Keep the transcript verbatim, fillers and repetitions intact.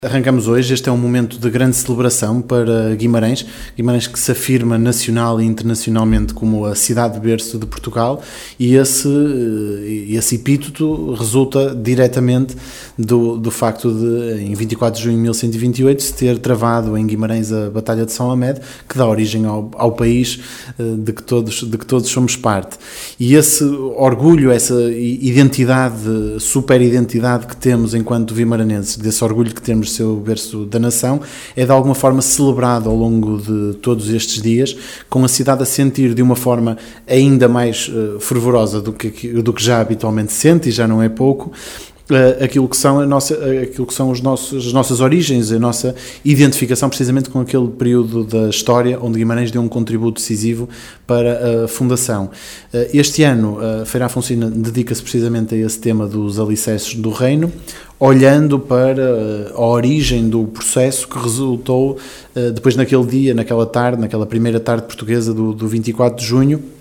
Arrancamos hoje, este é um momento de grande celebração para Guimarães, Guimarães que se afirma nacional e internacionalmente como a cidade de berço de Portugal, e esse, esse epíteto resulta diretamente do, do facto de, em vinte e quatro de junho de mil cento e vinte e oito, se ter travado em Guimarães a Batalha de São Lamed, que dá origem ao, ao país de que, todos, de que todos somos parte. E esse orgulho, essa identidade, super identidade que temos enquanto vimaranenses, desse orgulho que temos seu berço da nação, é de alguma forma celebrado ao longo de todos estes dias, com a cidade a sentir de uma forma ainda mais uh, fervorosa do que, do que já habitualmente sente, e já não é pouco, uh, aquilo que são, a nossa, aquilo que são os nossos, as nossas origens, a nossa identificação precisamente com aquele período da história onde Guimarães deu um contributo decisivo para a fundação. Uh, este ano a Feira Afonsina dedica-se precisamente a esse tema dos alicerces do reino, olhando para a origem do processo que resultou depois naquele dia, naquela tarde, naquela primeira tarde portuguesa do, do vinte e quatro de junho,